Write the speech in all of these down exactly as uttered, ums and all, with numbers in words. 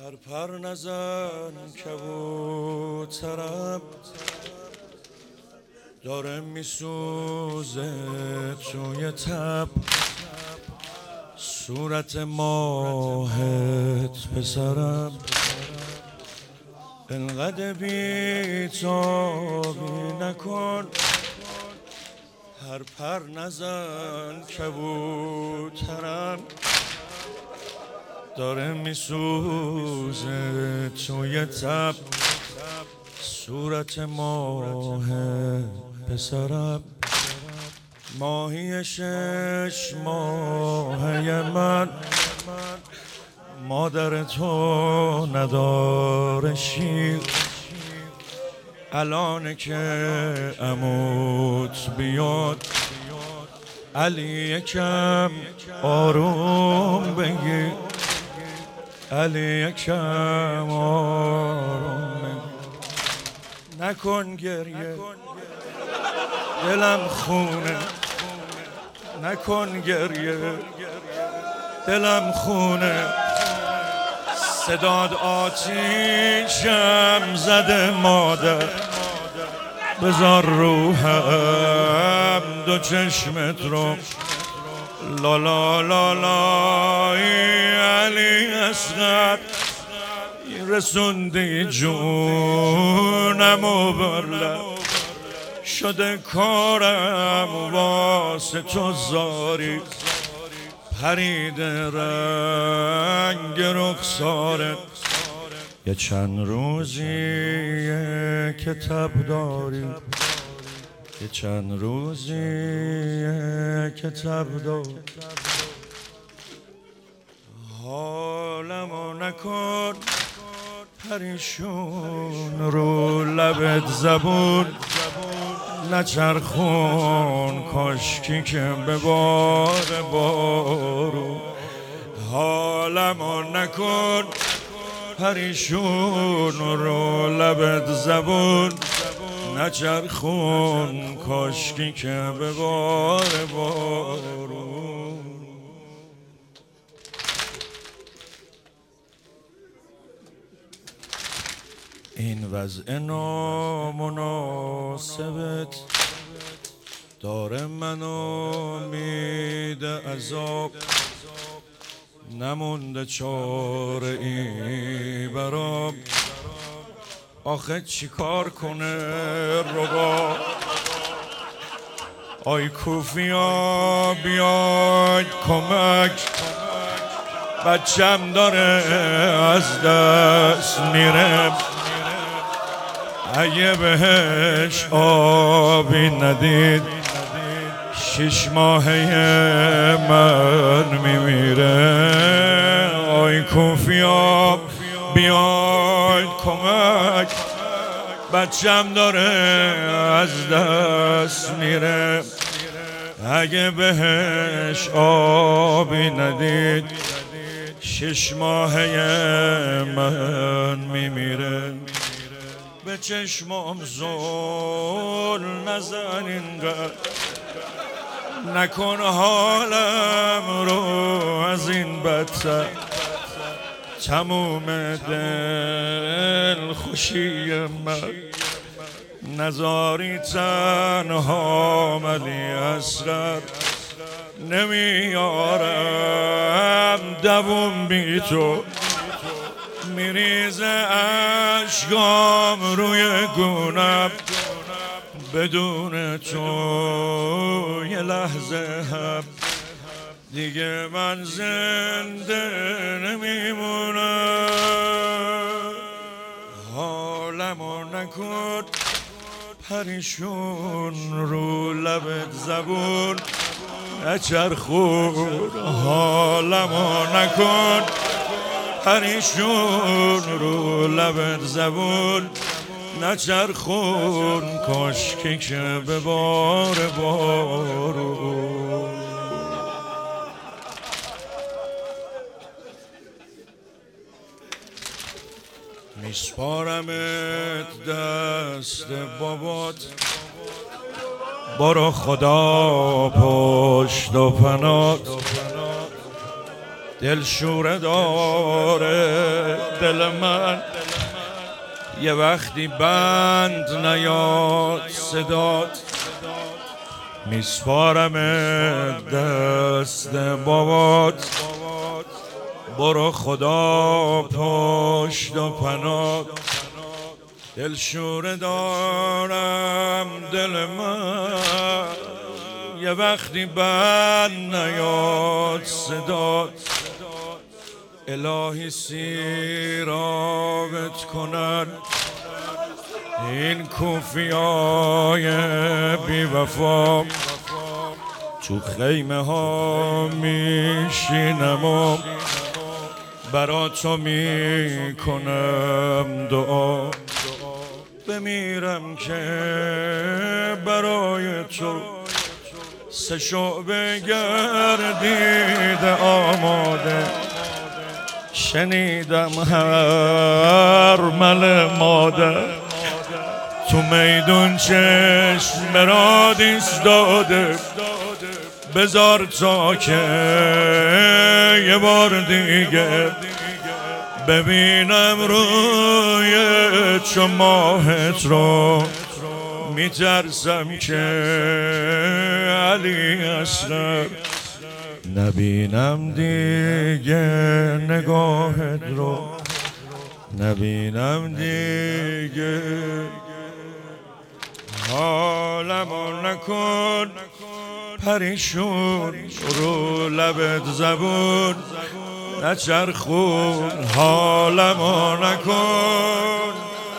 هر پر نزن کبوترم داره میسوزه توی تب، صورت ماهت پسرم انقدر بی‌تابی نکن. هر پر نزن کبوترم داره میسوزه توی تب، صورت ماه پسرم ماهی شش ماهه من، مادر تو نداره شیر. الان که عموت بیاد علی یکم آروم بگیر، علی یکم آروم بگیر. نکن گریه دلم خونه، نکن گریه دلم خونه. صداد آتیشم زده مادر، بذار روحم دو چشمت رو لا لا لا لا. علی اصغر رسوندی جونم و برلم، شده کارم واسه تو زاری. پرید رنگ رخسارت یه چند روزیه که تب داری، یه چند روزیه که تب داری. حالمو نکن پریشون رو لبت زبون، نچرخون کاشکی که به بار بارو. حالمو نکن پریشون رو لبت زبون، نچرخون کاشکی که به بار بارو. این وضع نامناسبت داره منو میده عذاب، نمونده چاره ای برام. آخه چی کار کنه ربا؟ آی کوفیا بیاید کمک، بچم داره از دست میره. اگه بهش آبی ندید شش ماهه من میمیره. آی کوفیا بیاید کمک، بچم داره از دست میره. اگه بهش آبی ندید شش ماهه من میمیره. به چشمام زل نزن اینقدر، نکن حالم رو از این بدتر. تموم دل خوشی من نزاری تنها علی اصغر. نمیارم دووم بی تو، میریزه اشکام روی گونم. بدون تو یه لحظه هم دیگه من زنده نمیمونم. حالمو نکن پریشون رو لبت زبون، نچرخون. حالمو نکن پریشون رو لبت زبون، نچرخون کاشکی که به بار بارو. میسپارمت دست بابات، برو خدا پشت و پنات. دل شوره داره دل من یه وقتی بند نیاد صدات میسپارم دست بابات برو خدا پشت و پناه دلشوره دارم دل من یه وقتی بند نیاد صدات الهی سیرابت کنن این کوفیای بی وفا تو خیمه ها میشینم و برا تو میکنم دعا بمیرم که برای تو سه شعبه گردیده آماده شنیدم هر مل مادر تو میدون چشم راد ایستاده بذار تا که یه بار دیگه ببینم روی چو ماهت رو میترسم که علی اصغر نبینم دیگه نگاهت رو نبینم دیگه حالمو نکن پریشون رو لبت زبون نچرخون حالمو نکن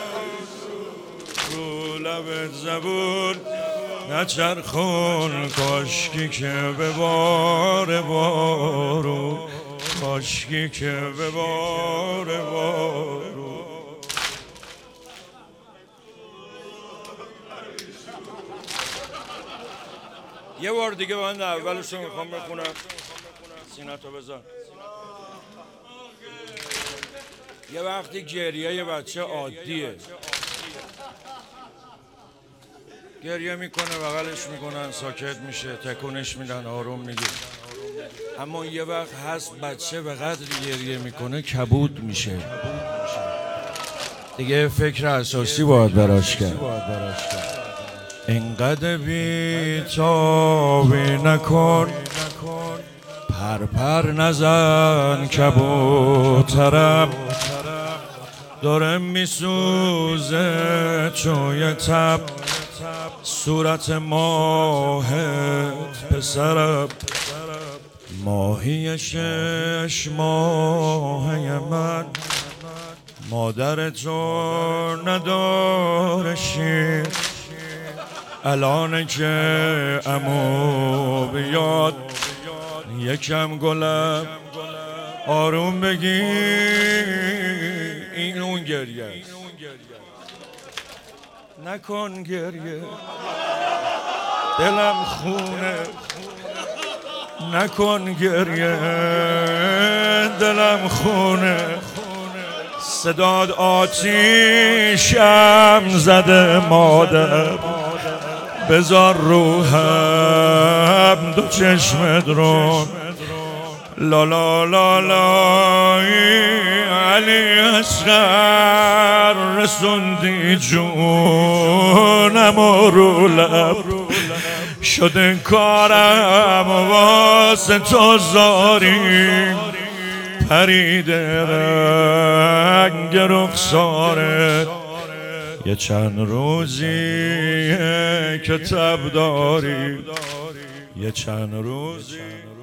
رو لبت زبون نچرخون کاشکی که به بار بارو کاشکی که به بار بارو یه بار دیگه من اولش رو میخوام بخونم سینتو بزن یه وقتی گریه یه بچه عادیه گریه میکنه بغلش میکنن ساکت میشه تکونش میدن آروم میگه اما یه وقت هست بچه به قدری گریه میکنه کبود میشه دیگه فکر اساسی باید براش کرد اینقدر بی‌تابی نکن پر پر نزن کبوترم داره میسوزه چوی تب صورت ماهت پسرم ماهی شش ماهی من مادر تو نداره شیر الان که عمو بیاد یکم گلم آروم بگی این اون گریه نکن گریه دلم خونه نکن گریه دلم خونه صداد آتیشم زده مادر بذار روحم دو چشمت رو لا لا لا لا علی اصغر رسوندی جونم و رو لب شده کارم واسه تو زاری پریده رنگ رخسارت یه چند روزیه که تب داری یه چند روزی